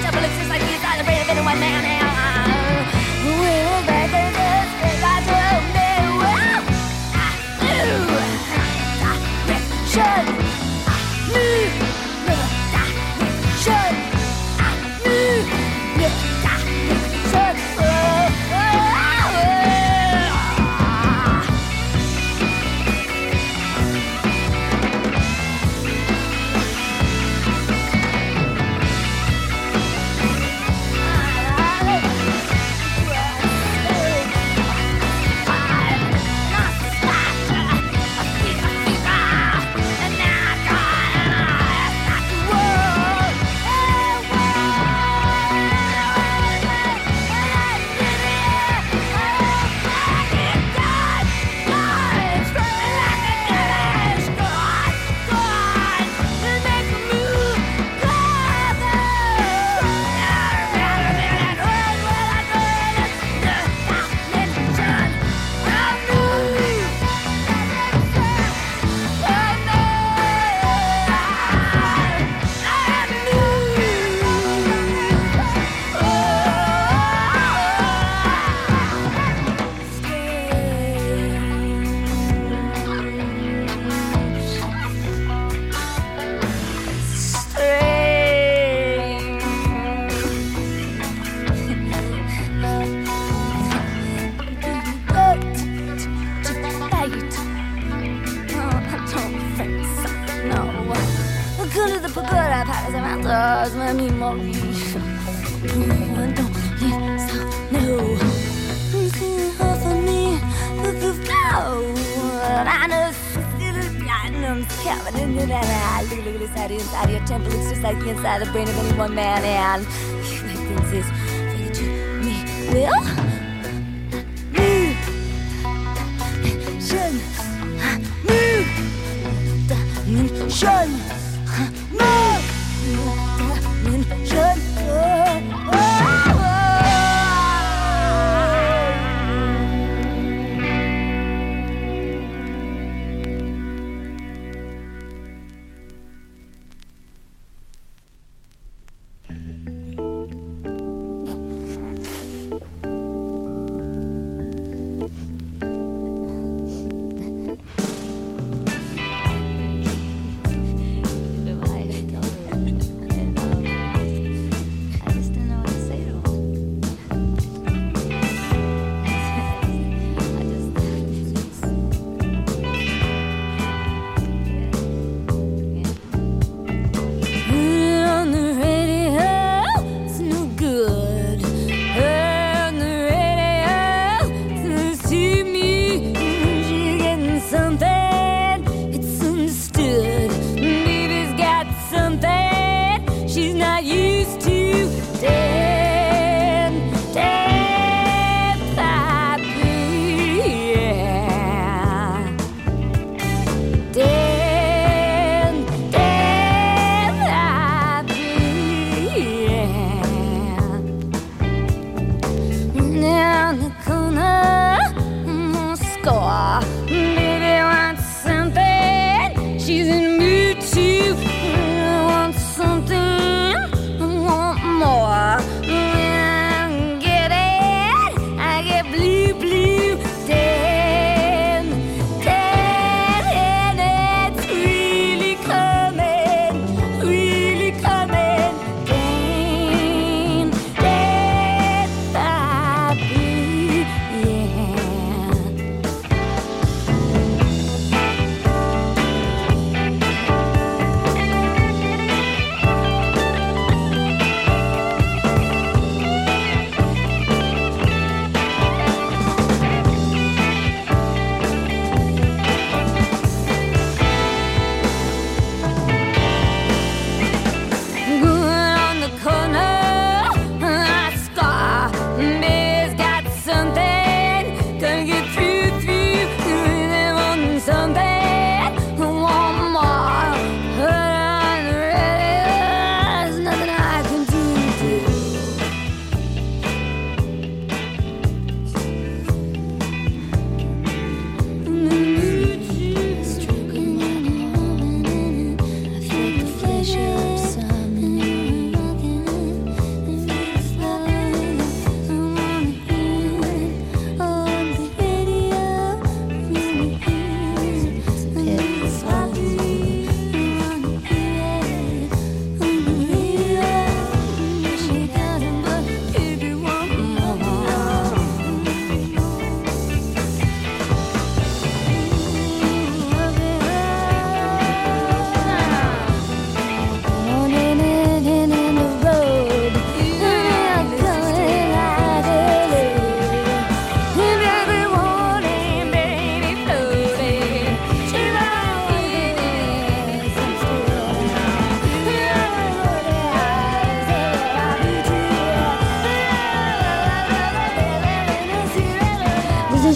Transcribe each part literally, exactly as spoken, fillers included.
temple exists like the inside the brain of any one man. We will break the news, they got to me. Well, I knew direction. I knew direction. I knew direction. Oh, oh, oh. My memory. Don't leave so no. For me, look of go. I know still platinum's covered in the eye. Look at inside inside your temple. It's just like the inside the brain of any one man. And things is figure to me. Will move, shun, move, dimension, move. Dimension. Oh, oh, oh.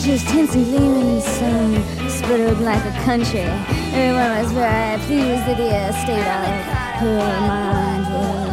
just hints and gleaming in the sun, sputtered like a country. Everyone was very pleased that the state of her mind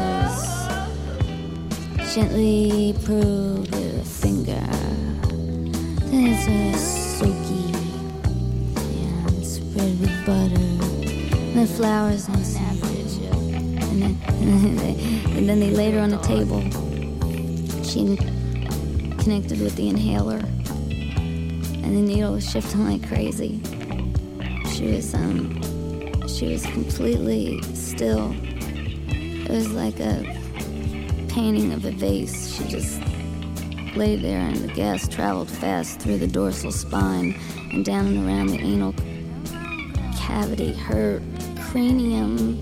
was gently probed with a finger. Then it's a soaky and spread with butter, and the flowers and sandwich, and then, and then they and then they laid her on the table. She connected with the inhaler, and the needle was shifting like crazy. She was um, she was completely still. It was like a painting of a vase. She just lay there, and the gas traveled fast through the dorsal spine and down and around the anal cavity. Her cranium.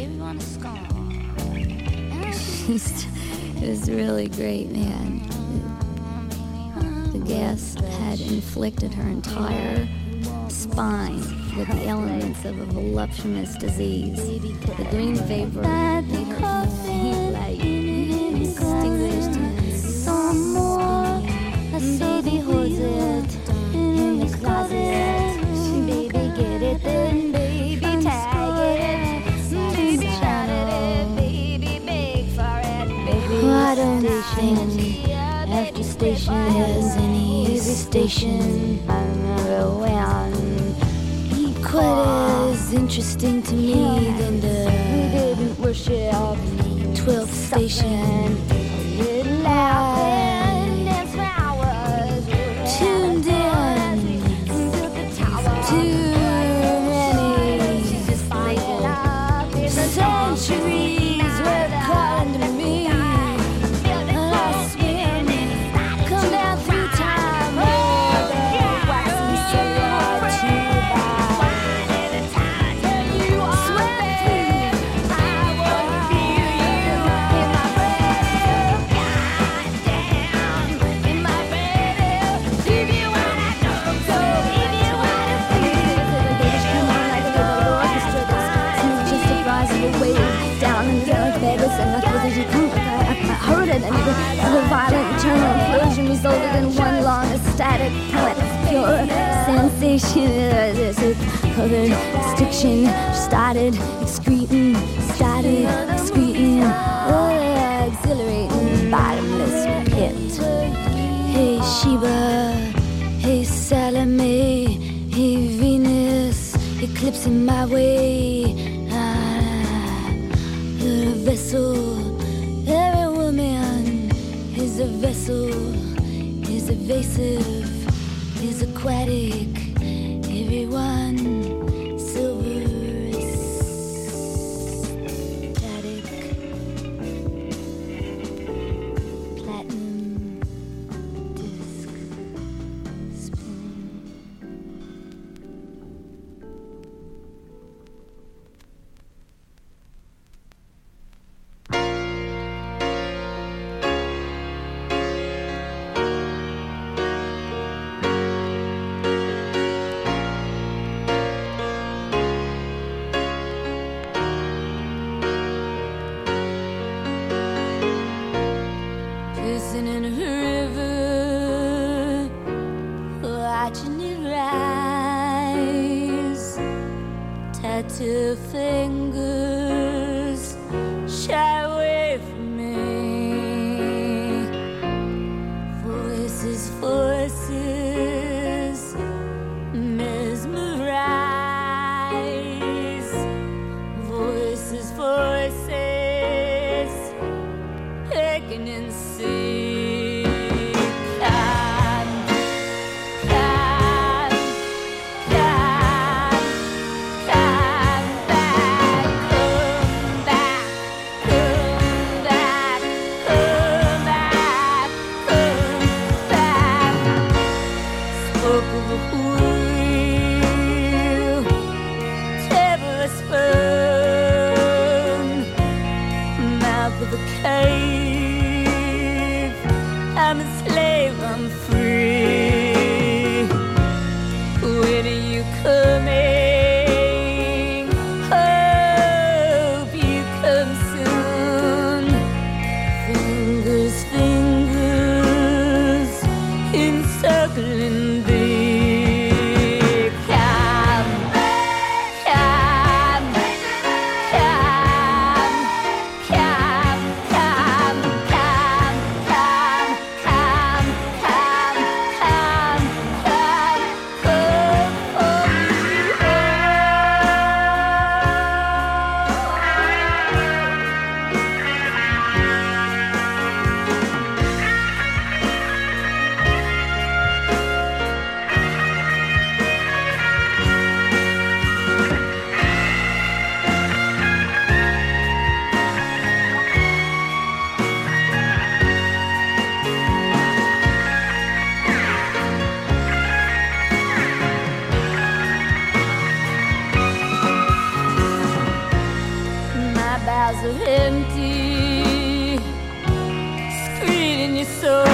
It was really great, man. The gas had inflicted her entire spine with the elements of a voluptuous disease. The green vapor made her faint like extinguished in some more. A baby holds it in the closet. Baby get it, then baby tag it. Baby shout it, baby beg for it. Baby I don't think after station is any station I've never went. Quite as interesting to me than the we didn't worship twelfth station. Loud dance for hours, tuned in too many centuries were calling to me. Come down through time, waxy cellular tube. And the violent internal implosion resulted in one long ecstatic point of pure sensation. This covered stiction started excreting, started excreting, oh, exhilarating, bottomless pit. Hey Sheba, hey Salome, hey Venus, eclipsing my way. Ah, you're a vessel. Every woman is a vessel, is evasive, is aquatic. Everyone silver is static. Platinum disc spinning. In a river, watching it rise, tattoo fingers shy away from me. Voices, voices, mesmerize. Voices, voices, aching and see. I'm a slave, I'm free. When are you coming? Hope you come soon. Fingers, fingers encircling thee. in your soul.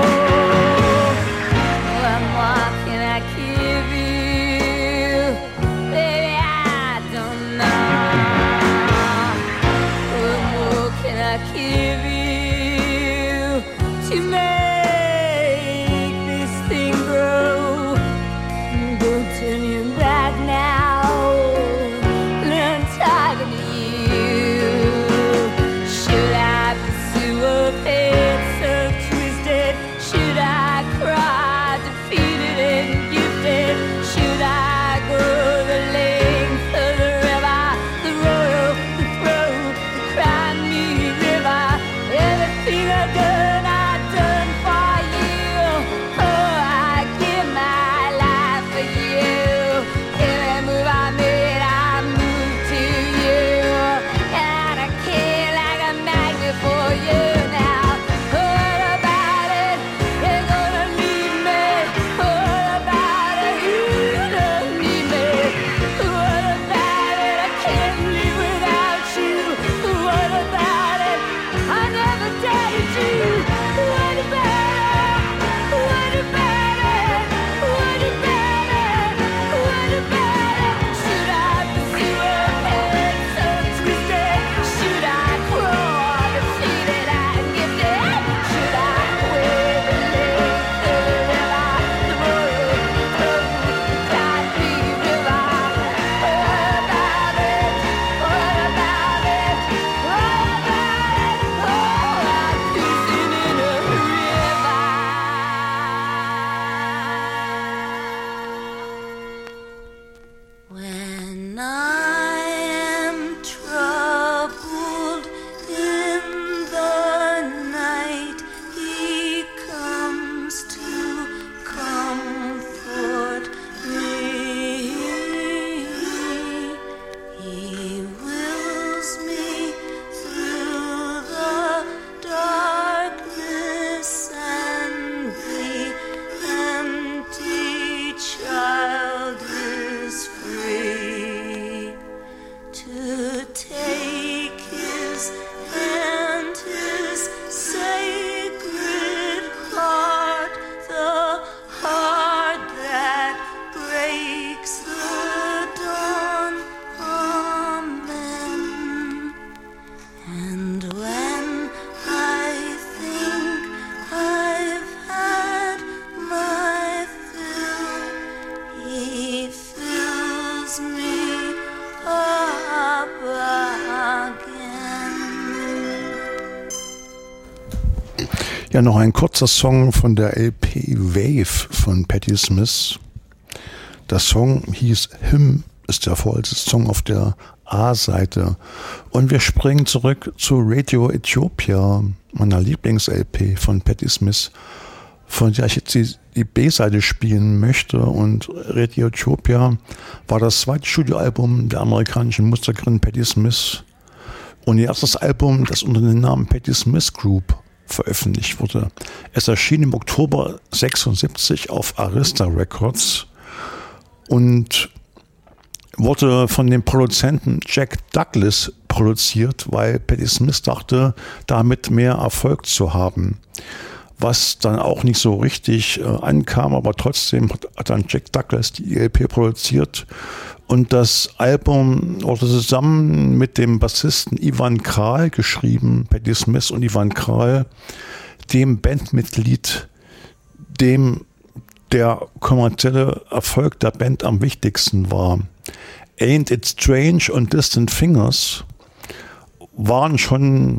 What more can I give you? Baby, I don't know. What more can I give you to make this thing grow? Don't turn your back now. I'm talking to you. Should I pursue a fate so twisted? Should I cry, defeated and gifted? Should I go the length of the river, the royal, the throne, the cry me river? Everything I've done, I've done for you. Oh, I give my life for you. Every move I made, I moved to you. And I care like a magnet for you now. What about it? You're gonna need me. What about it? You don't need me. What about it? I can't live without you. What about it? I never doubted you. What about it? What about it? What about it? What about it? Should I pursue a head so twisted? Should I crawl, defeated and gifted? Should I wave the length of the river, the road, the godly river? What about it? What about it? What about it? Oh, I'm cruising in a river. When I am troubled in the night, He comes to comfort me. He wills me through the darkness, and the empty child is free to take His hand, His sacred heart, the heart that breaks the dawn. Amen. And when I think I've had my fill, He fills me up again. Ja, noch ein kurzer Song von der L P Wave von Patti Smith. Der Song hieß Him, ist der vorletzte Song auf der A-Seite. Und wir springen zurück zu Radio Ethiopia, meiner Lieblings-L P von Patti Smith, von der ich jetzt die, die B-Seite spielen möchte. Und Radio Ethiopia war das zweite Studioalbum der amerikanischen Musikerin Patti Smith und ihr erstes Album, das unter dem Namen Patti Smith Group veröffentlicht wurde. Es erschien im Oktober sechsundsiebzig auf Arista Records und wurde von dem Produzenten Jack Douglas produziert, weil Patti Smith dachte, damit mehr Erfolg zu haben. Was dann auch nicht so richtig äh, ankam, aber trotzdem hat, hat dann Jack Douglas die L P produziert. Und das Album wurde zusammen mit dem Bassisten Ivan Kral geschrieben, Patti Smith und Ivan Kral, dem Bandmitglied, dem der kommerzielle Erfolg der Band am wichtigsten war. Ain't It Strange und Distant Fingers waren schon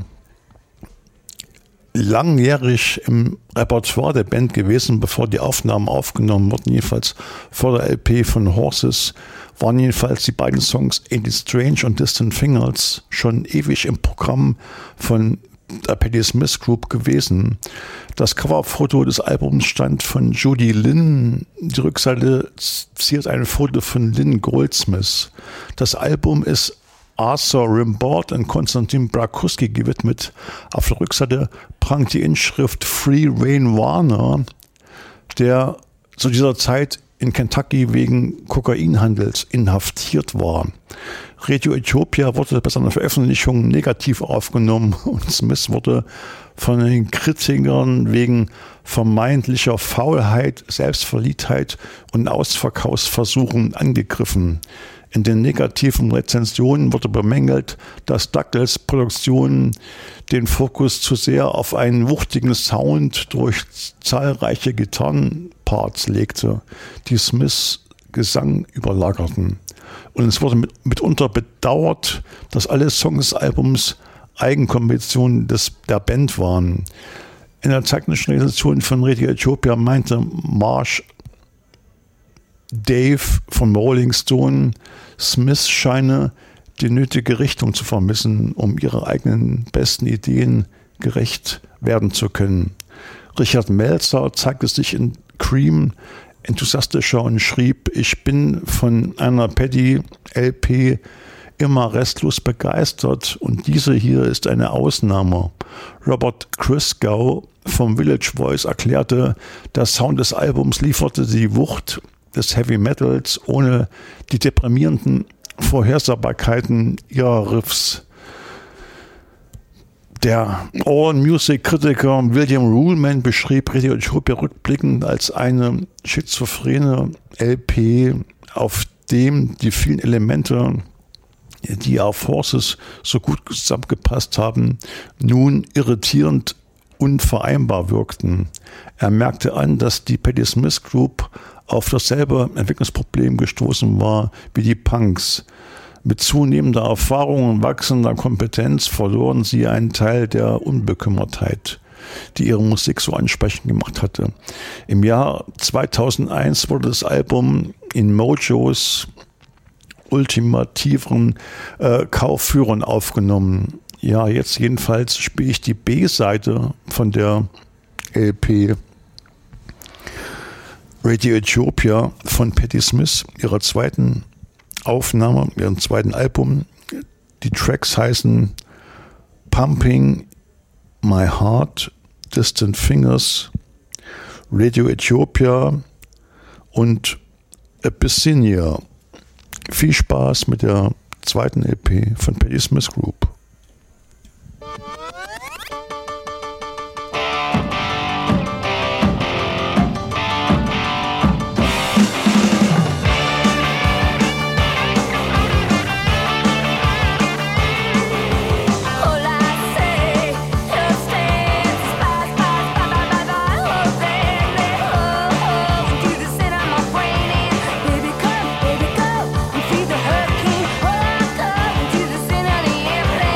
langjährig im Repertoire der Band gewesen, bevor die Aufnahmen aufgenommen wurden. Jedenfalls vor der L P von Horses waren jedenfalls die beiden Songs Ain't It Strange und Distant Fingers schon ewig im Programm von der Patti Smith Group gewesen. Das Coverfoto des Albums stand von Judy Lynn. Die Rückseite ziert ein Foto von Lynn Goldsmith. Das Album ist Arthur Rimbaud und Konstantin Brakuski gewidmet. Auf der Rückseite prangt die Inschrift Free Wayne Warner, der zu dieser Zeit in in Kentucky wegen Kokainhandels inhaftiert war. Radio Ethiopia wurde bei seiner Veröffentlichung negativ aufgenommen und Smith wurde von den Kritikern wegen vermeintlicher Faulheit, Selbstverliebtheit und Ausverkaufsversuchen angegriffen. In den negativen Rezensionen wurde bemängelt, dass Douglas Produktion den Fokus zu sehr auf einen wuchtigen Sound durch zahlreiche Gitarrenparts legte, die Smiths Gesang überlagerten. Und es wurde mit, mitunter bedauert, dass alle Songs des Albums Eigenkompositionen des, der Band waren. In der technischen Rezension von Radio Ethiopia meinte Marsh Dave von Rolling Stone, Smith scheine die nötige Richtung zu vermissen, um ihre eigenen besten Ideen gerecht werden zu können. Richard Meltzer zeigte sich in Cream enthusiastischer und schrieb: Ich bin von einer Paddy-L P immer restlos begeistert und diese hier ist eine Ausnahme. Robert Christgau vom Village Voice erklärte, der Sound des Albums lieferte die Wucht des Heavy Metals ohne die deprimierenden Vorhersehbarkeiten ihrer Riffs. Der All-Music-Kritiker William Ruhlman beschrieb Radio Ethiopia rückblickend als eine schizophrene L P, auf dem die vielen Elemente, die auf Horses so gut zusammengepasst haben, nun irritierend unvereinbar wirkten. Er merkte an, dass die Patti Smith Group auf dasselbe Entwicklungsproblem gestoßen war wie die Punks. Mit zunehmender Erfahrung und wachsender Kompetenz verloren sie einen Teil der Unbekümmertheit, die ihre Musik so ansprechend gemacht hatte. Im Jahr zweitausendeins wurde das Album in Mojos ultimativen äh, Kaufführern aufgenommen. Ja, jetzt jedenfalls spiele ich die B-Seite von der L P Radio Ethiopia von Patti Smith, ihrer zweiten Aufnahme, ihrem zweiten Album. Die Tracks heißen Pumping My Heart, Distant Fingers, Radio Ethiopia und Abyssinia. Viel Spaß mit der zweiten L P von Patti Smith Group. Baby, come, baby, go and feed the hurricane. Oh, come into the center of the airplane.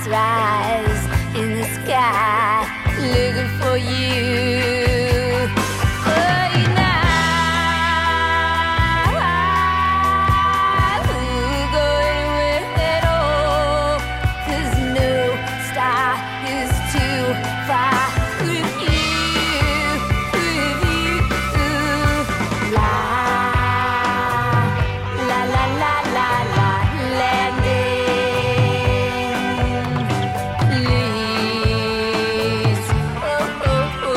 rise in the sky, looking for you. Oh, oh,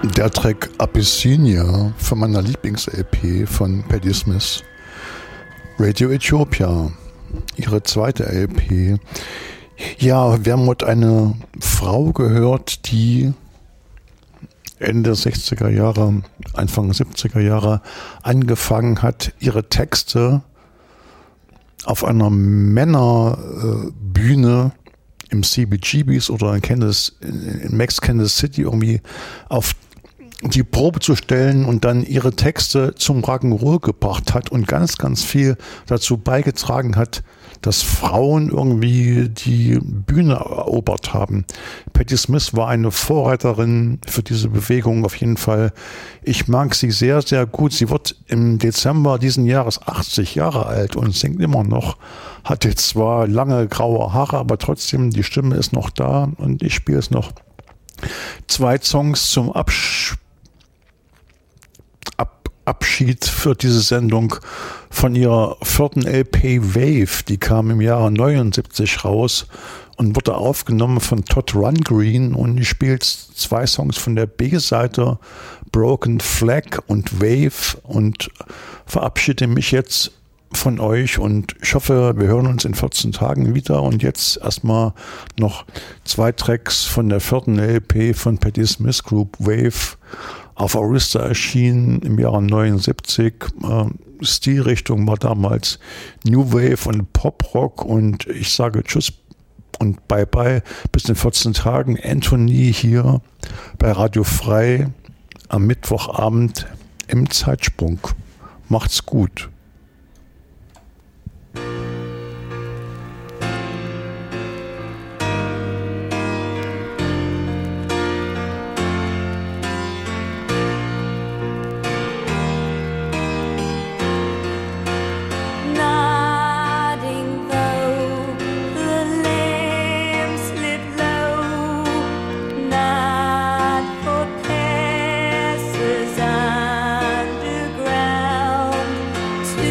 Der Track Abyssinia von meiner Lieblings-L P von Patti Smith. Radio Ethiopia, ihre zweite L P. Ja, wir haben heute eine Frau gehört, die Ende der sechziger Jahre, Anfang siebziger Jahre angefangen hat, ihre Texte auf einer Männerbühne im C B G Bs oder in, Kansas, in Max Kansas City irgendwie auf die Probe zu stellen und dann ihre Texte zum Rock'n'Roll gebracht hat und ganz, ganz viel dazu beigetragen hat, dass Frauen irgendwie die Bühne erobert haben. Patti Smith war eine Vorreiterin für diese Bewegung auf jeden Fall. Ich mag sie sehr, sehr gut. Sie wird im Dezember diesen Jahres achtzig Jahre alt und singt immer noch. Hat jetzt zwar lange graue Haare, aber trotzdem, die Stimme ist noch da und ich spiele es noch. Zwei Songs zum Absch Ab Abschied für diese Sendung von ihrer vierten L P Wave. Die kam im Jahre neunundsiebzig raus und wurde aufgenommen von Todd Rundgren, und ich spiele zwei Songs von der B-Seite, Broken Flag und Wave, und verabschiede mich jetzt von euch und ich hoffe, wir hören uns in vierzehn Tagen wieder. Und jetzt erstmal noch zwei Tracks von der vierten L P von Patti Smith Group, Wave, auf Arista erschienen im Jahre neunundsiebzig. Äh, Stilrichtung war damals New Wave und Pop-Rock, und ich sage Tschüss und Bye-Bye bis in vierzehn Tagen. Anthony hier bei Radio Frei am Mittwochabend im Zeitsprung. Macht's gut. Underground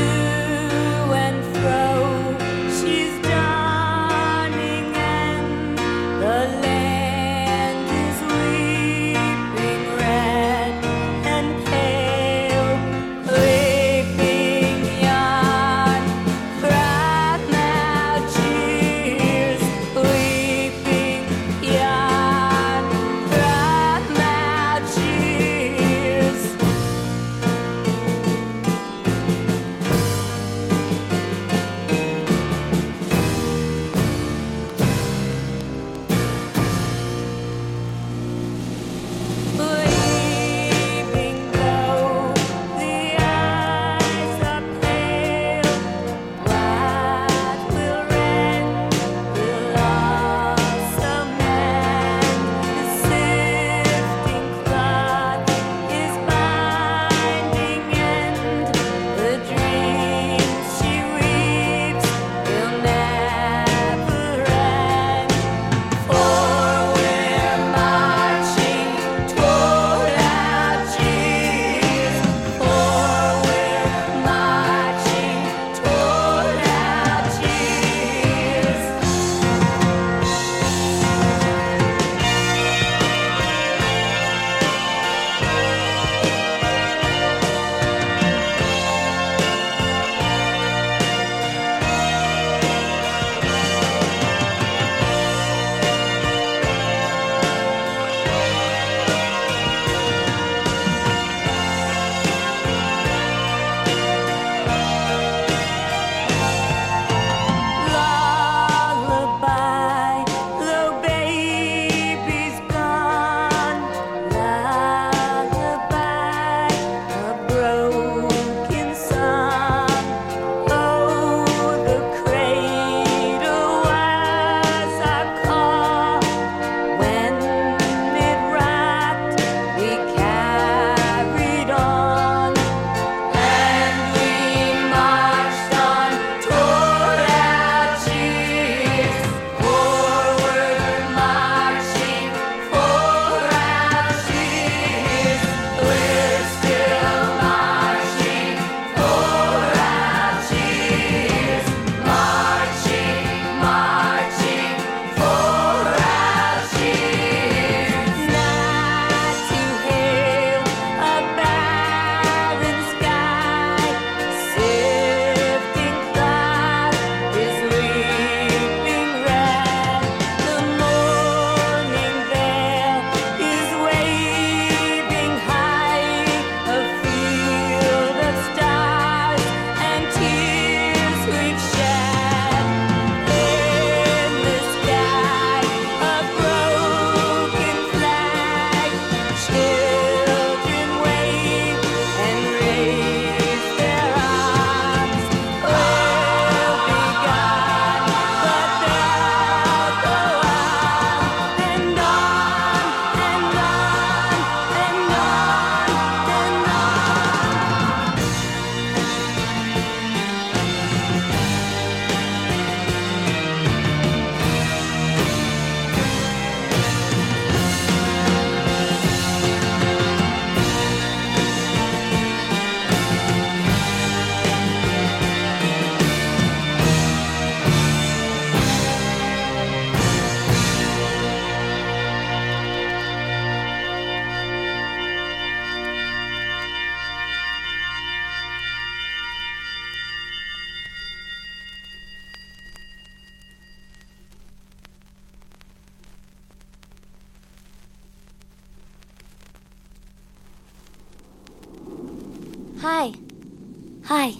Hi. Hi.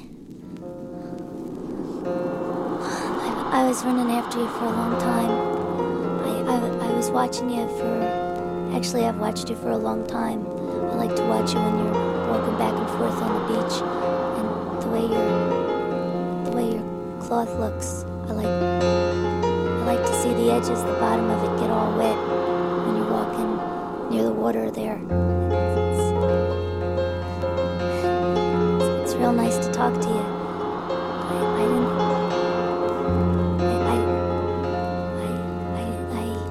I, I was running after you for a long time. I, I, I was watching you for... Actually, I've watched you for a long time. I like to watch you when you're walking back and forth on the beach. And the way your... the way your cloth looks. I like... I like to see the edges, the bottom of it get all wet when you're walking near the water there. It's, it's real nice to talk to you. I, I didn't... I... I... I... I...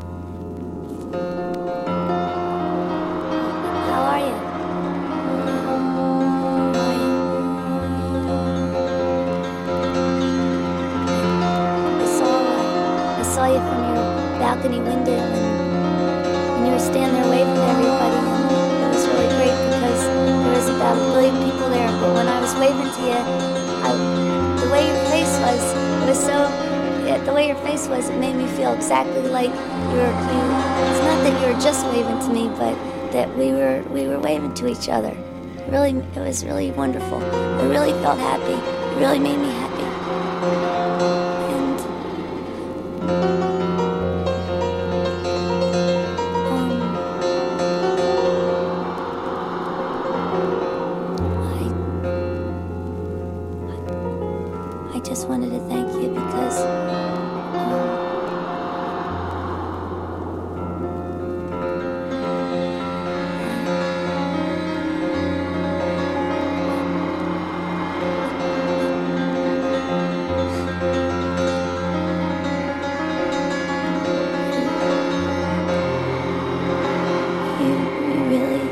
How are you? I saw... Uh, I saw you from your balcony window and, and you were standing there waving to everybody, and it was really great because there was about a billion people there. But when I was waving to you, I, the way your face was, it was so, it, the way your face was, it made me feel exactly like you were, you, it's not that you were just waving to me, but that we were, we were waving to each other. It really, it was really wonderful. I really felt happy. It really made me happy. And, I just wanted to thank you because um, you, you really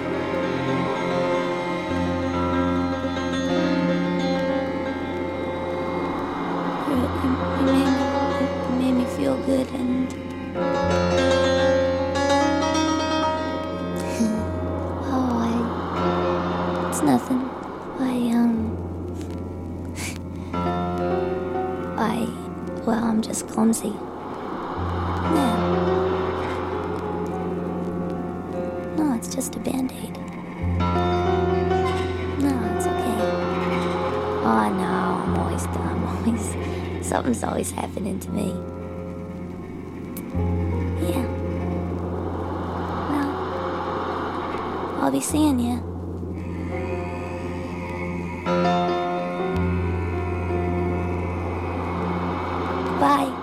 You, you, made me, you made me feel good, and oh, I, it's nothing. I um, I, well, I'm just clumsy. No, no, it's just a Band-Aid. No, it's okay. Oh no, I'm always dumb. Always. Something's always happening to me. Yeah. Well, I'll be seeing you. Bye.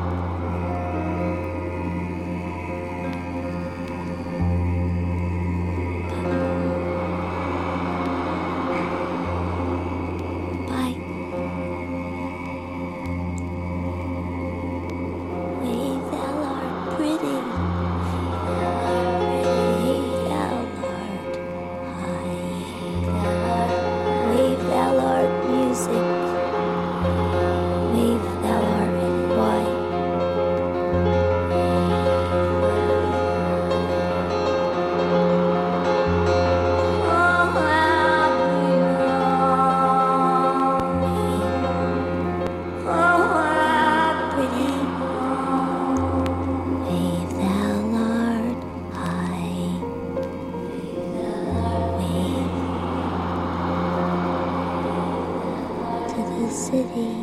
City.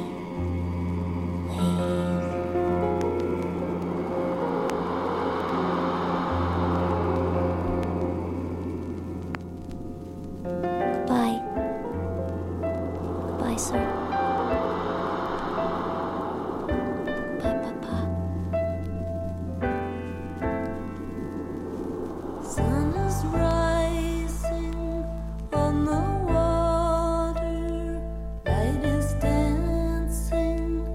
Goodbye. Goodbye, sir. Goodbye, Papa. Sun is rising on the water. Light is dancing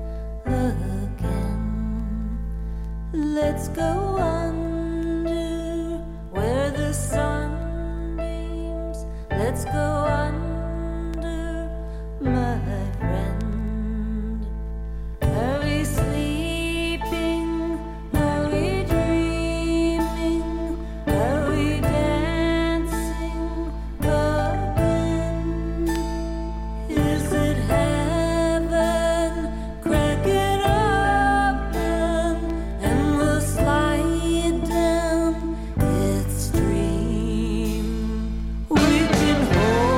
again. Let's go under where the sun beams. Let's go under, my friend. Are we sleeping? Are we dreaming? Are we dancing again? Is it heaven? Crack it open and we'll slide down its stream. We can hold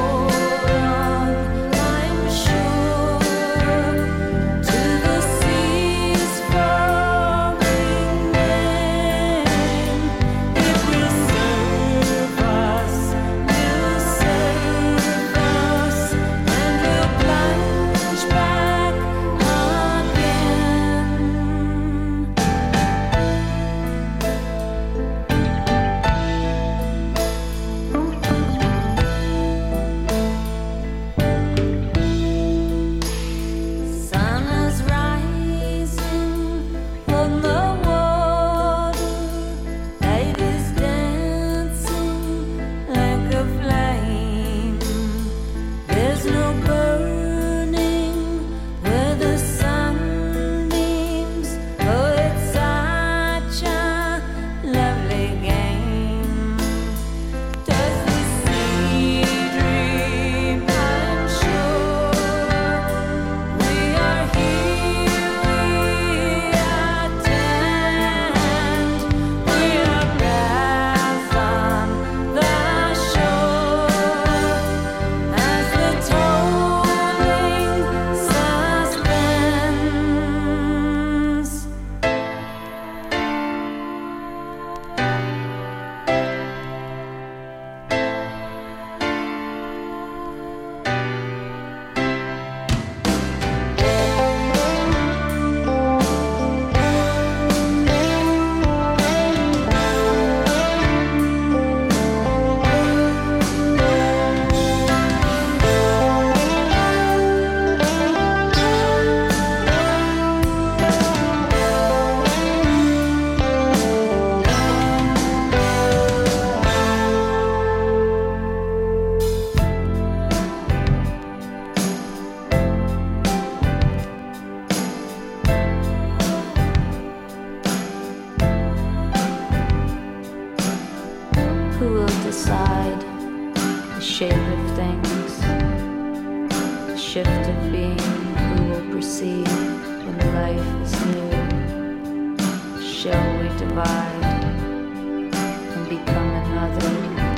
Who will decide the shape of things, the shift of being? Who will proceed when life is new? Shall we divide and become another?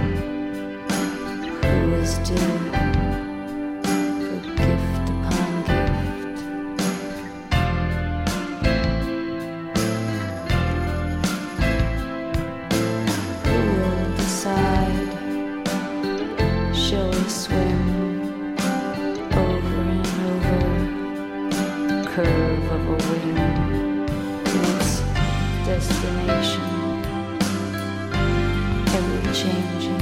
Who is due for gift upon gift? Who will decide? Shall we swim over and over? Curve of a wing to its destination, ever changing.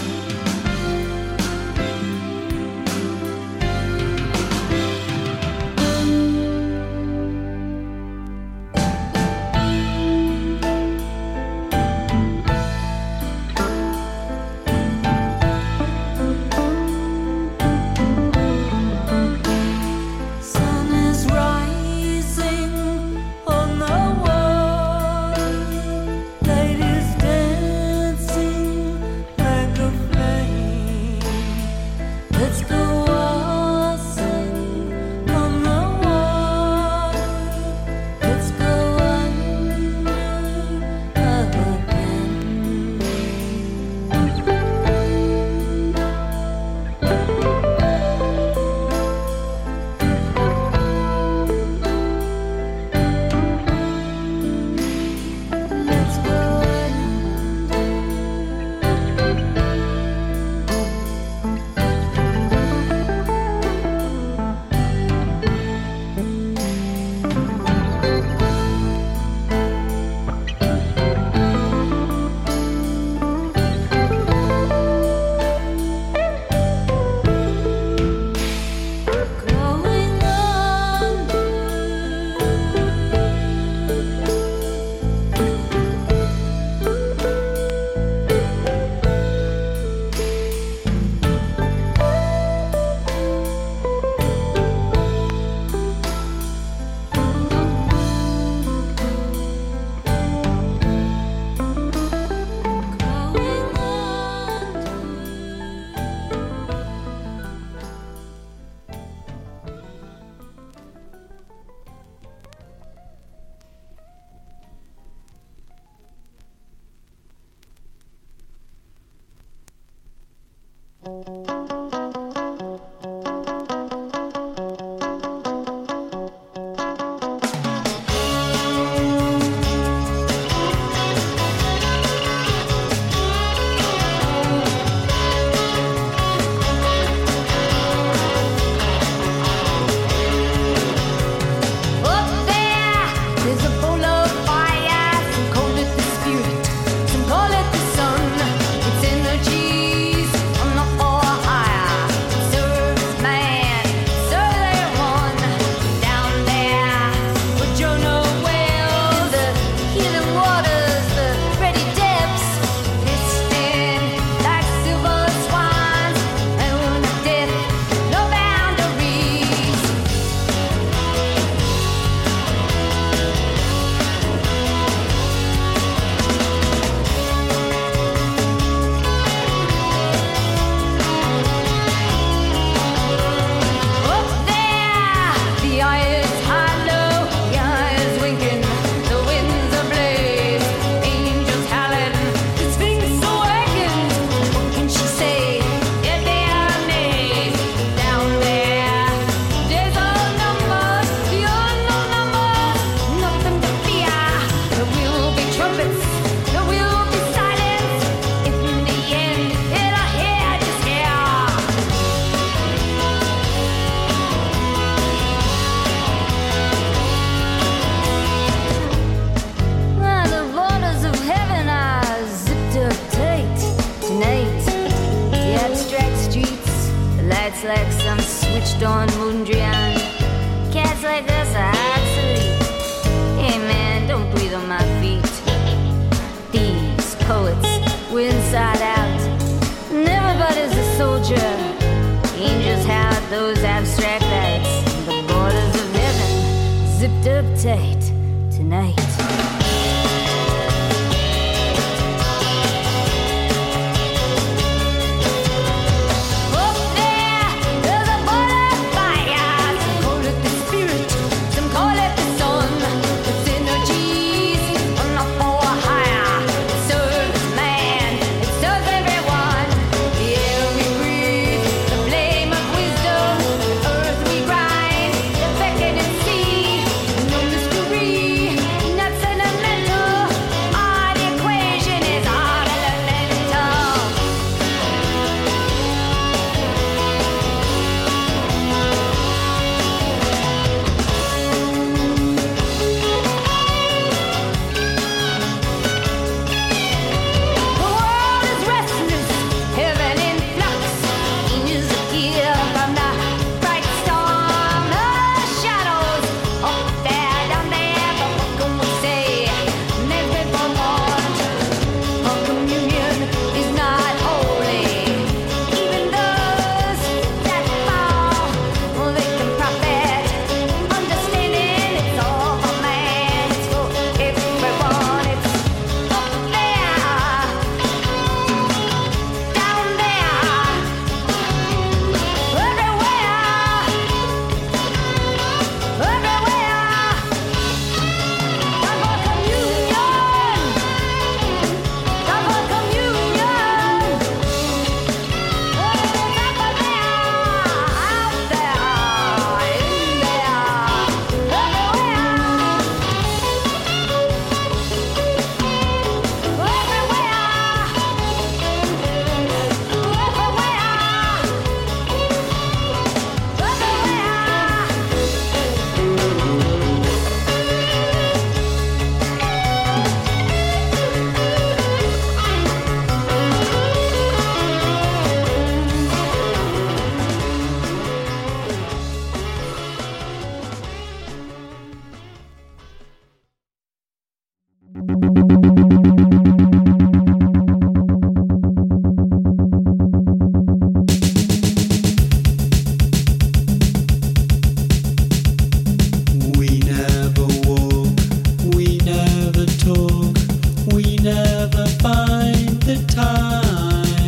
Like some switched on Mondrian. Cats like us are obsolete. Hey man, don't breathe on my feet. Thieves, poets, we're inside out. And everybody's a soldier. Angels have those abstract lights. The borders of heaven zipped up tight tonight.